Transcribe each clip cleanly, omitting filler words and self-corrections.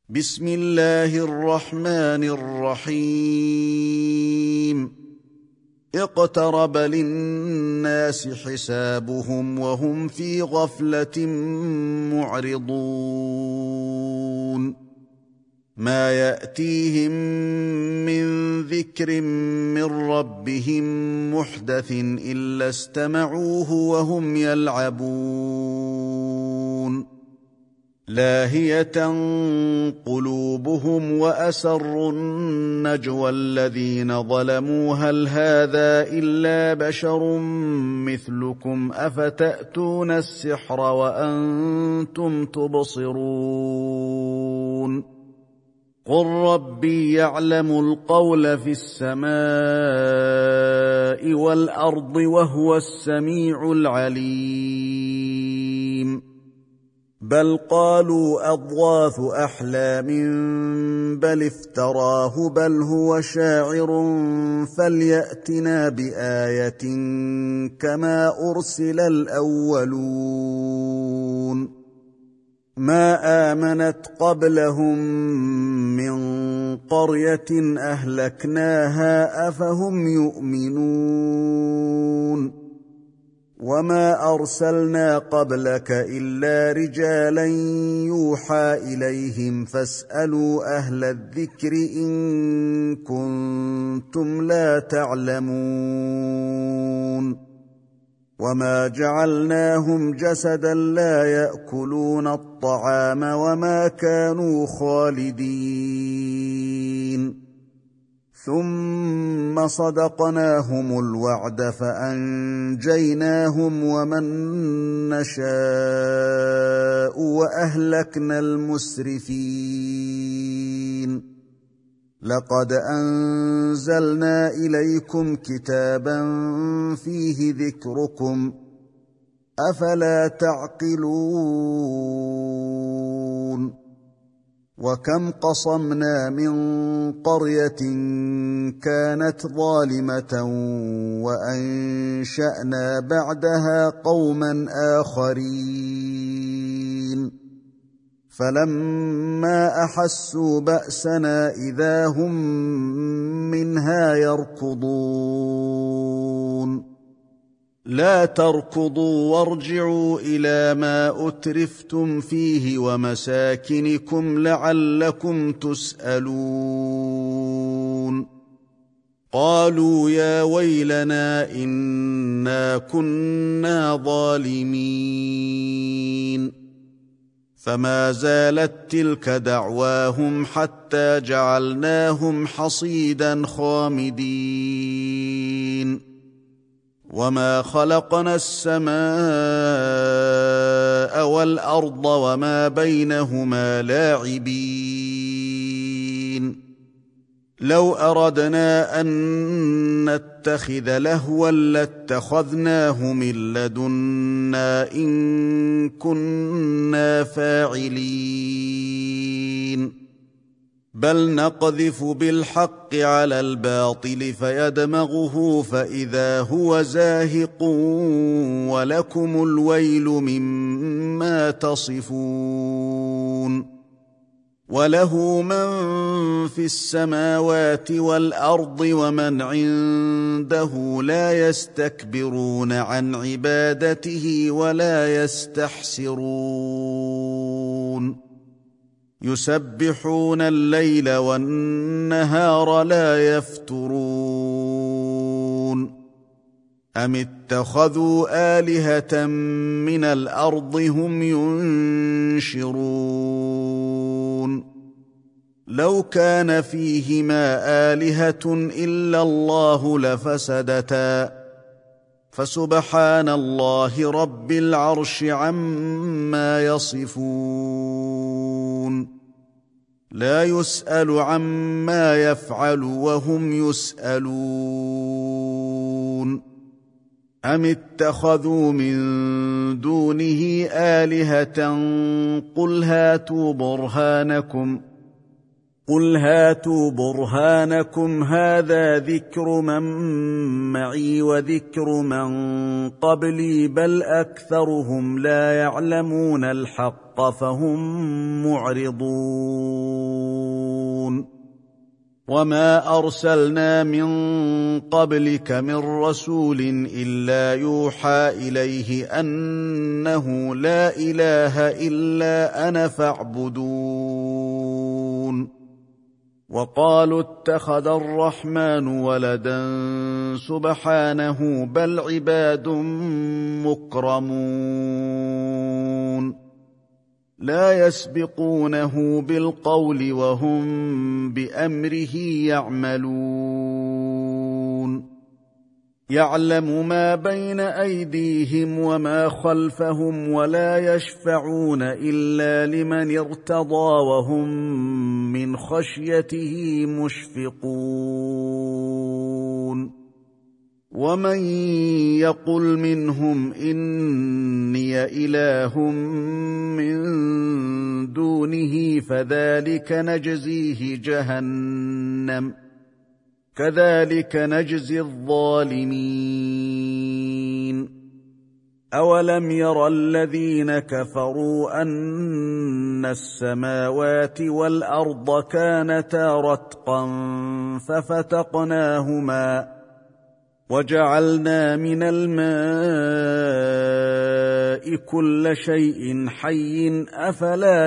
بسم الله الرحمن الرحيم اقترب للناس حسابهم وهم في غفلة معرضون ما يأتيهم من ذكر من ربهم محدث إلا استمعوه وهم يلعبون لاهية قلوبهم وأسروا النجوى الذين ظلموا هل هذا إلا بشر مثلكم أفتأتون السحر وأنتم تبصرون قل ربي يعلم القول في السماء والأرض وهو السميع العليم بل قالوا أضغاث أحلام بل افتراه بل هو شاعر فليأتنا بآية كما أرسل الأولون ما آمنت قبلهم من قرية أهلكناها أفهم يؤمنون وما أرسلنا قبلك إلا رجالا يوحى إليهم فاسألوا أهل الذكر إن كنتم لا تعلمون وما جعلناهم جسدا لا يأكلون الطعام وما كانوا خالدين ثم صدقناهم الوعد فأنجيناهم ومن نشاء وأهلكنا المسرفين لقد أنزلنا إليكم كتابا فيه ذكركم أفلا تعقلون وكم قصمنا من قرية كانت ظالمة وأنشأنا بعدها قوما آخرين فلما أحسوا بأسنا إذا هم منها يركضون لا تركضوا وارجعوا إلى ما أترفتم فيه ومساكنكم لعلكم تسألون قالوا يا ويلنا إنا كنا ظالمين فما زالت تلك دعواهم حتى جعلناهم حصيدا خامدين وما خلقنا السماء والأرض وما بينهما لاعبين لو أردنا أن نتخذ لهوا لاتخذناه من لدنا إن كنا فاعلين بل نقذف بالحق على الباطل فيدمغه فإذا هو زاهق ولكم الويل مما تصفون وله من في السماوات والأرض ومن عنده لا يستكبرون عن عبادته ولا يستحسرون يسبحون الليل والنهار لا يفترون أم اتخذوا آلهة من الأرض هم ينشرون لو كان فيهما آلهة إلا الله لفسدتا فسبحان الله رب العرش عما يصفون لا يسأل عما يفعل وهم يسألون أم اتخذوا من دونه آلهة قل هاتوا برهانكم هذا ذكر من معي وذكر من قبلي بل أكثرهم لا يعلمون الحق الحق فهم معرضون. وما أرسلنا من قبلك من رسول إلا يوحى إليه أنه لا إله إلا أنا فاعبدون. وقالوا اتخذ الرحمن ولدا سبحانه بل عباد مكرمون لا يسبقونه بالقول وهم بأمره يعملون. يعلم ما بين أيديهم وما خلفهم ولا يشفعون إلا لمن ارتضى وهم من خشيته مشفقون. ومن يقل منهم إني إله من دونه فذلك نجزيه جهنم كذلك نجزي الظالمين. أولم ير الذين كفروا أن السماوات والأرض كانتا رتقا ففتقناهما وجعلنا من الماء كل شيء حي أفلا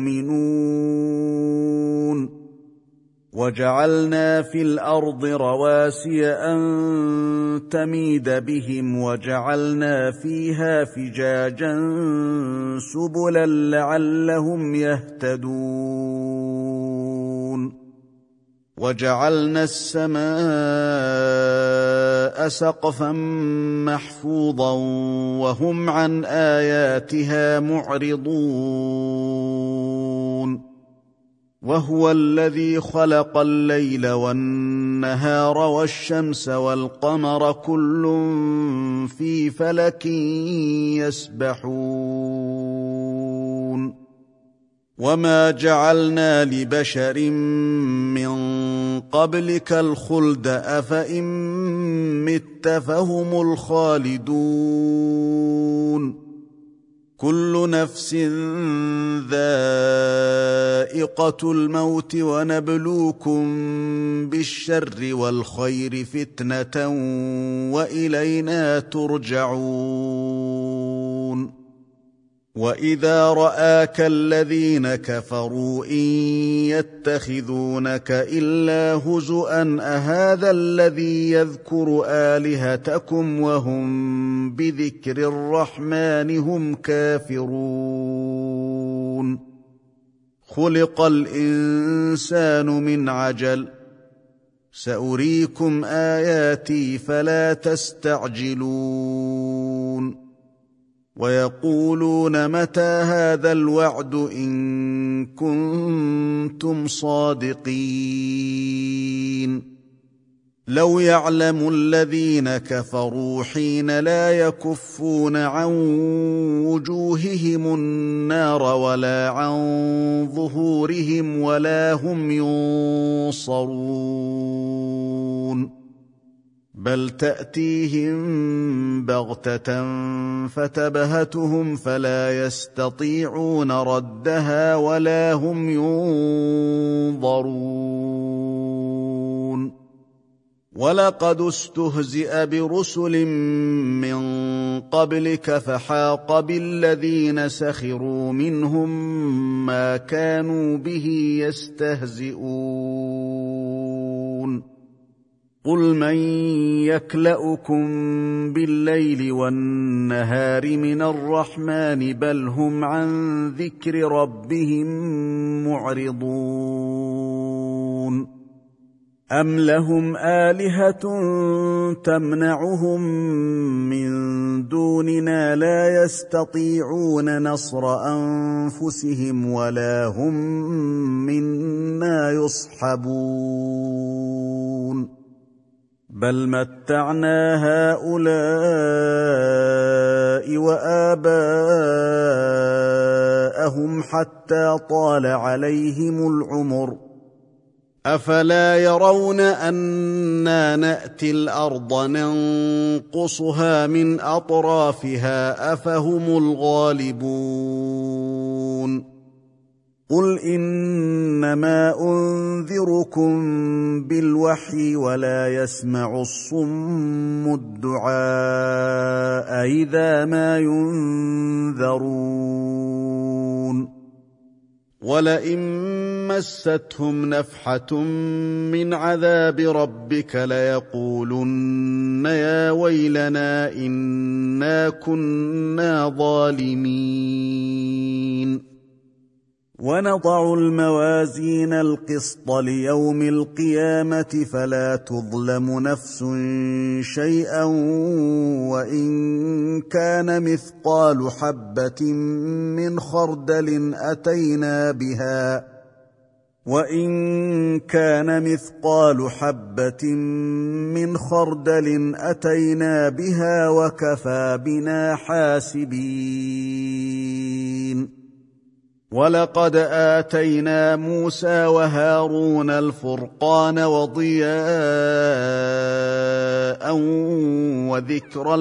يؤمنون. وجعلنا في الأرض رواسي أن تميد بهم وجعلنا فيها فجاجا سبلا لعلهم يهتدون. وجعلنا السماء سقفا محفوظا وهم عن آياتها معرضون. وهو الذي خلق الليل والنهار والشمس والقمر كل في فلك يسبحون. وما جعلنا لبشر من قبلك الخلد أفإن مت فهم الخالدون. كل نفس ذائقة الموت ونبلوكم بالشر والخير فتنة وإلينا ترجعون. وإذا رآك الذين كفروا إن يتخذونك إلا هزؤا أهذا الذي يذكر آلهتكم وهم بذكر الرحمن هم كافرون. خلق الإنسان من عجل سأريكم آياتي فلا تستعجلون. ويقولون متى هذا الوعد إن كنتم صادقين. لو يعلم الذين كفروا حين لا يكفون عن وجوههم النار ولا عن ظهورهم ولا هم ينصرون. بل تأتيهم بغتة فتبهتهم فلا يستطيعون ردها ولا هم ينظرون. ولقد استهزئ برسل من قبلك فحاق بالذين سخروا منهم ما كانوا به يستهزئون. قل من يكلؤكم بالليل والنهار من الرحمن بل هم عن ذكر ربهم معرضون. أم لهم آلهة تمنعهم من دوننا لا يستطيعون نصر أنفسهم ولا هم منا يصحبون. بل متعنا هؤلاء وآباءهم حتى طال عليهم العمر أفلا يرون أنا نأتي الأرض ننقصها من أطرافها أفهم الغالبون قل إنما أنذركم بالوحي ولا يسمع الصم الدعاء إذا ما ينذرون ولئن مستهم نفحة من عذاب ربك ليقولن يا ويلنا إنا كنا ظالمين ونضع الموازين القسط ليوم القيامة فلا تظلم نفس شيئا وإن كان مثقال حبة من خردل أتينا بها وكفى بنا حاسبين ولقد آتينا موسى وهارون الفرقان وضياء وذكرا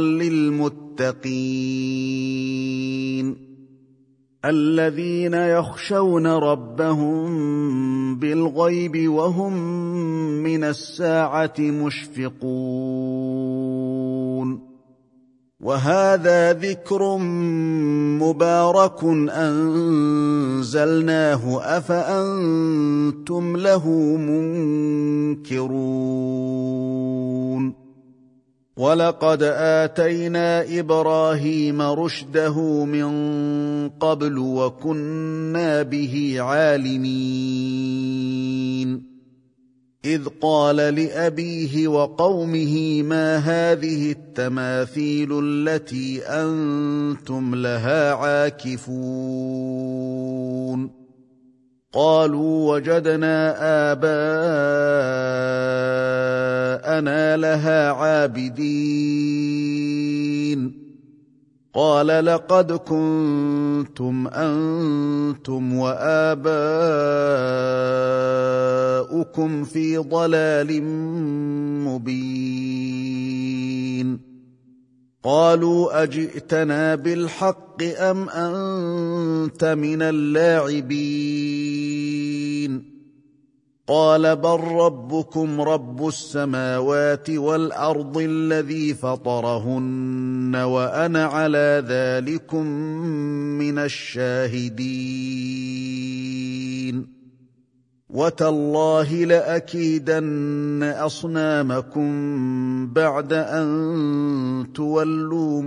للمتقين الذين يخشون ربهم بالغيب وهم من الساعة مشفقون وهذا ذكر مبارك أنزلناه أفأنتم له منكرون ولقد آتينا إبراهيم رشده من قبل وكنا به عالمين إذ قال لأبيه وقومه ما هذه التماثيل التي أنتم لها عاكفون قالوا وجدنا آباءنا لها عابدين قال لقد كنتم أنتم وآباؤكم في ضلال مبين قالوا أجئتنا بالحق أم أنت من اللاعبين قال بل ربكم رب السماوات والأرض الذي فطرهن وأنا على ذلكم من الشاهدين وتالله لأكيدن أصنامكم بعد أن تولوا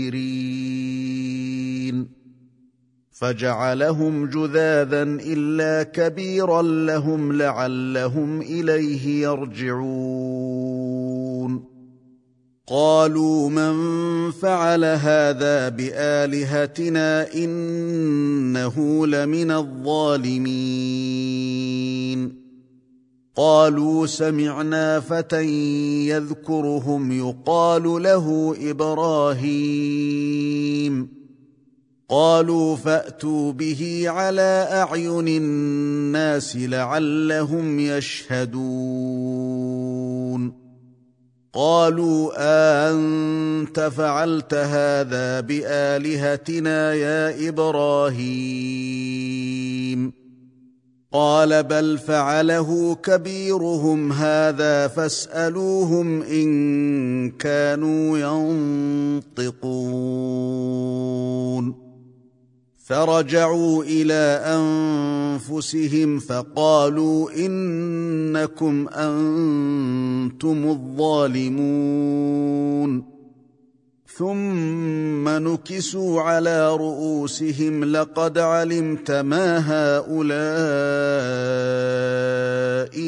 مدبرين فجعلهم جذاذا إلا كبيرا لهم لعلهم إليه يرجعون قالوا من فعل هذا بآلهتنا إنه لمن الظالمين قالوا سمعنا فتى يذكرهم يقال له إبراهيم قالوا فأتوا به على أعين الناس لعلهم يشهدون قالوا أنت فعلت هذا بآلهتنا يا إبراهيم قال بل فعله كبيرهم هذا فاسألوهم إن كانوا ينطقون فرجعوا إلى أنفسهم فقالوا إنكم أنتم الظالمون ثم نكسوا على رؤوسهم لقد علمت ما هؤلاء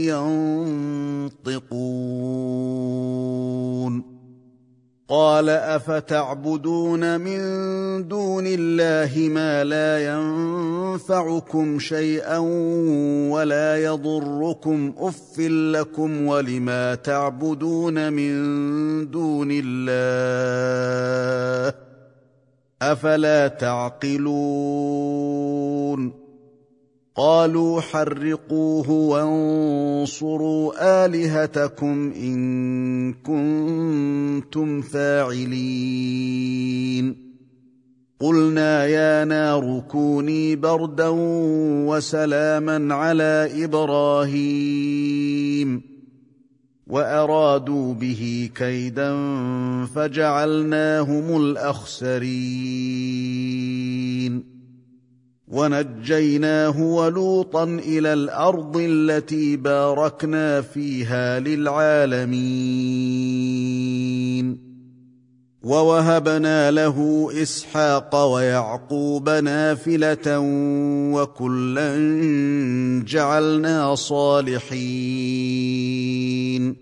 ينطقون قال أفتعبدون من دون الله ما لا ينفعكم شيئا ولا يضركم أف لكم ولما تعبدون من دون الله أفلا تعقلون قالوا حرقوه وانصروا آلهتكم إن كنتم فاعلين قلنا يا نار كوني بردا وسلاما على إبراهيم وأرادوا به كيدا فجعلناهم الأخسرين ونجيناه ولوطا إلى الأرض التي باركنا فيها للعالمين ووهبنا له إسحاق ويعقوب نافلة وكلا جعلنا صالحين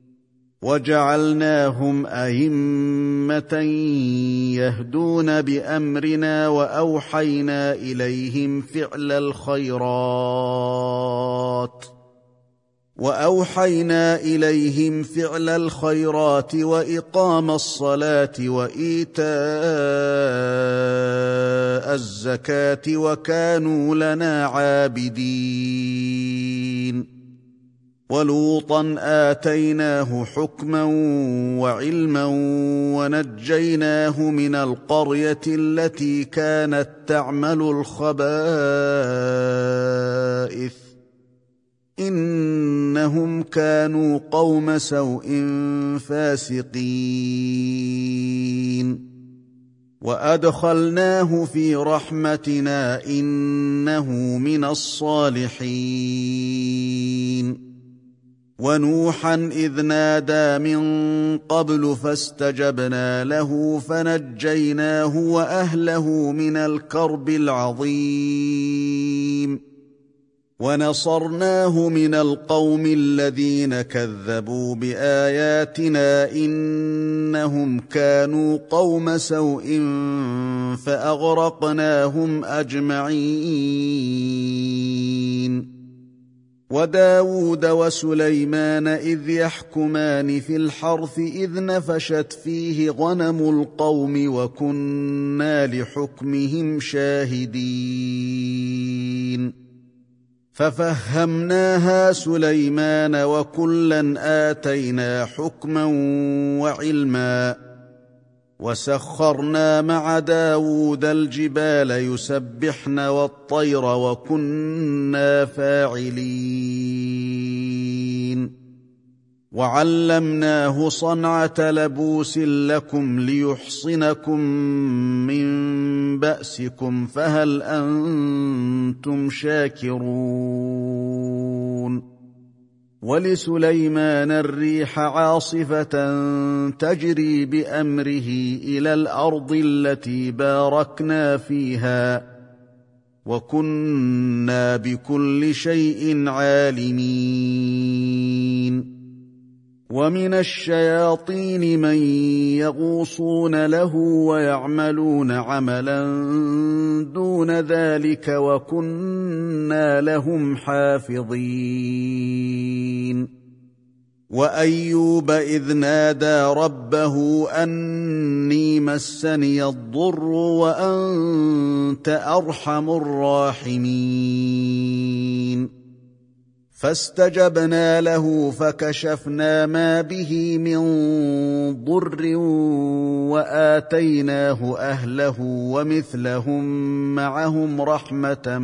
وجعلناهم أئمة يهدون بأمرنا وأوحينا إليهم فعل الخيرات وإقام الصلاة وإيتاء الزكاة وكانوا لنا عابدين ولوطا آتيناه حكما وعلما ونجيناه من القرية التي كانت تعمل الخبائث إنهم كانوا قوم سوء فاسقين وأدخلناه في رحمتنا إنه من الصالحين ونوحا إذ نادى من قبل فاستجبنا له فنجيناه وأهله من الكرب العظيم ونصرناه من القوم الذين كذبوا بآياتنا إنهم كانوا قوم سوء فأغرقناهم أجمعين وداود وسليمان إذ يحكمان في الحرث إذ نفشت فيه غنم القوم وكنا لحكمهم شاهدين ففهمناها سليمان وكلا آتينا حكما وعلما وسخرنا مع داود الجبال يسبحن والطير وكنا فاعلين وعلمناه صنعة لبوس لكم ليحصنكم من بأسكم فهل أنتم شاكرون ولسليمان الريح عاصفة تجري بأمره إلى الأرض التي باركنا فيها وكنا بكل شيء عالمين ومن الشياطين من يغوصون له ويعملون عملا دون ذلك وكنا لهم حافظين وأيوب إذ نادى ربه أني مسني الضر وأنت أرحم الراحمين فاستجبنا له فكشفنا ما به من ضر وآتيناه أهله ومثلهم معهم رحمة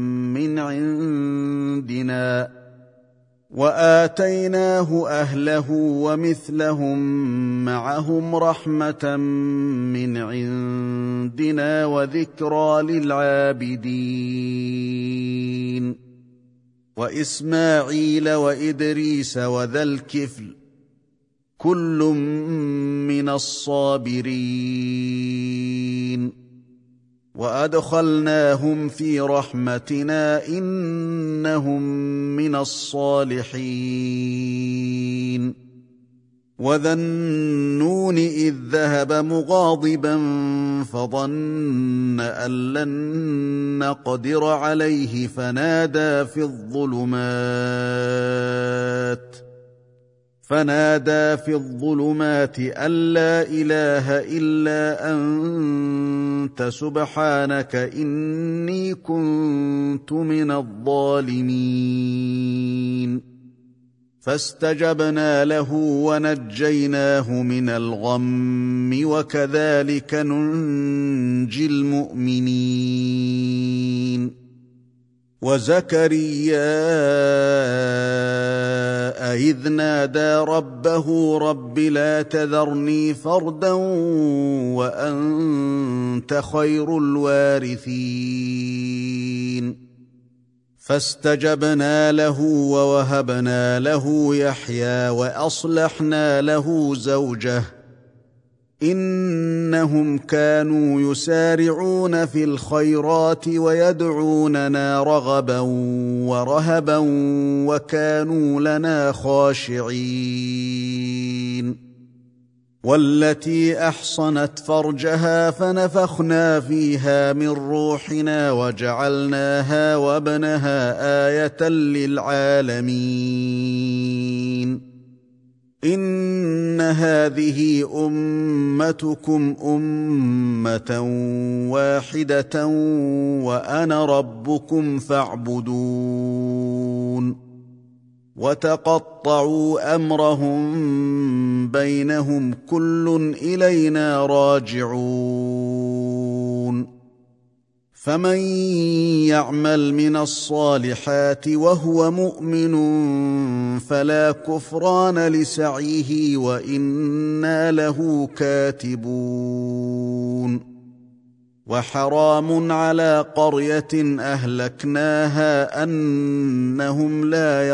من عندنا وذكرى للعابدين وإسماعيل وإدريس وذا الكفل كل من الصابرين وأدخلناهم في رحمتنا إنهم من الصالحين وذا النون إذ ذهب مغاضبا فظن أن لن نقدر عليه فنادى في الظلمات أن لا إله إلا أنت سبحانك إني كنت من الظالمين فاستجبنا له ونجيناه من الغم وكذلك ننجي المؤمنين وزكريا إذ نادى ربه رب لا تذرني فردا وأنت خير الوارثين فاستجبنا له ووهبنا له يحيى وأصلحنا له زوجه إنهم كانوا يسارعون في الخيرات ويدعوننا رغبا ورهبا وكانوا لنا خاشعين والتي أحصنت فرجها فنفخنا فيها من روحنا وجعلناها وابنها آية للعالمين إن هذه أمتكم أمة واحدة وأنا ربكم فاعبدون وتقطعوا أمرهم بينهم كل إلينا راجعون فمن يعمل من الصالحات وهو مؤمن فلا كفران لسعيه وإنا له كاتبون وحرام على قرية أهلكناها أنهم لا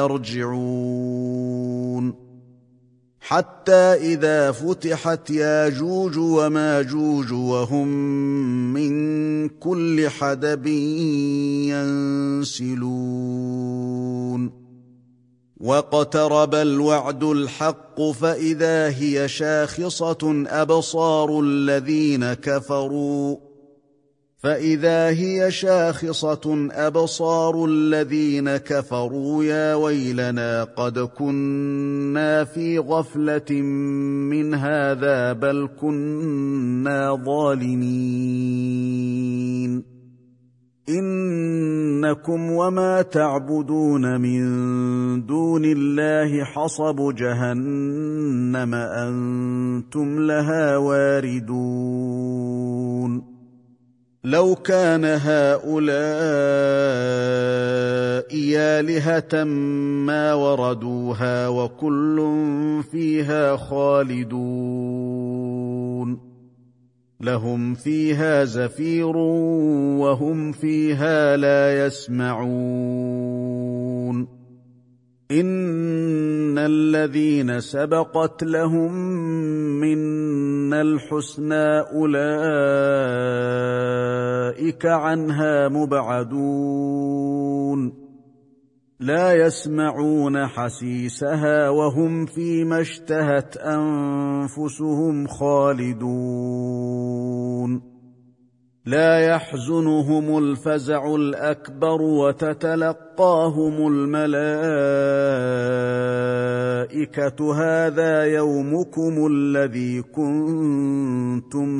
يرجعون حتى إذا فتحت ياجوج وماجوج وهم من كل حدب ينسلون واقترب الوعد الحق فإذا هي شاخصة أبصار الذين كفروا يا ويلنا قد كنا في غفلة من هذا بل كنا ظالمين إنكم وما تعبدون من دون الله حصب جهنم أنتم لها واردون لو كان هؤلاء آلهة ما وردوها وكل فيها خالدون لهم فيها زفير وهم فيها لا يسمعون إن الذين سبقت لهم منا الحسنى أولئك عنها مبعدون لا يسمعون حسيسها وهم فيما اشتهت أنفسهم خالدون لا يحزنهم الفزع الأكبر وتتلقاهم الملائكة هذا يومكم الذي كنتم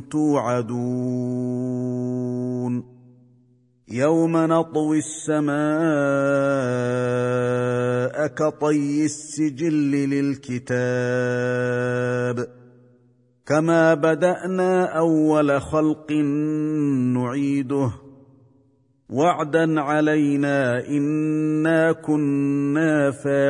توعدون يوم نطوي السماء كطي السجل للكتاب كما بدأنا أول خلق نعيده وعدا علينا إنا كنا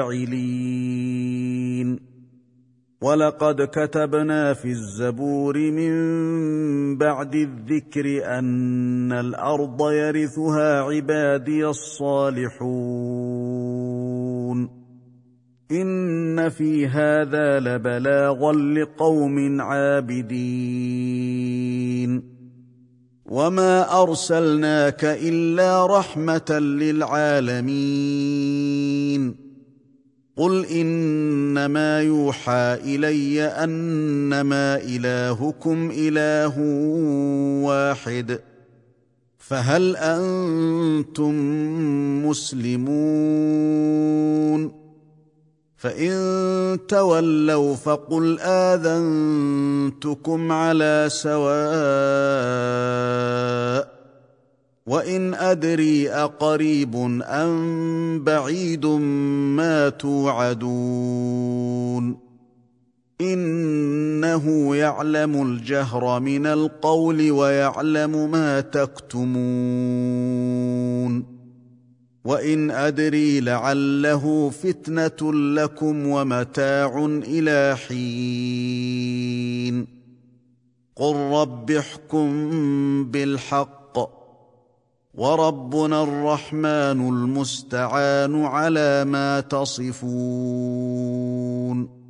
فاعلين ولقد كتبنا في الزبور من بعد الذكر أن الأرض يرثها عبادي الصالحون إن في هذا لبلاغا لقوم عابدين وما أرسلناك إلا رحمة للعالمين قل إنما يوحى إلي أنما إلهكم إله واحد فهل أنتم مسلمون فان تولوا فقل اذنتكم على سواء وان ادري اقريب ام بعيد ما توعدون انه يعلم الجهر من القول ويعلم ما تكتمون وان ادري لعله فتنه لكم ومتاع الى حين قل رب احكم بالحق وربنا الرحمن المستعان على ما تصفون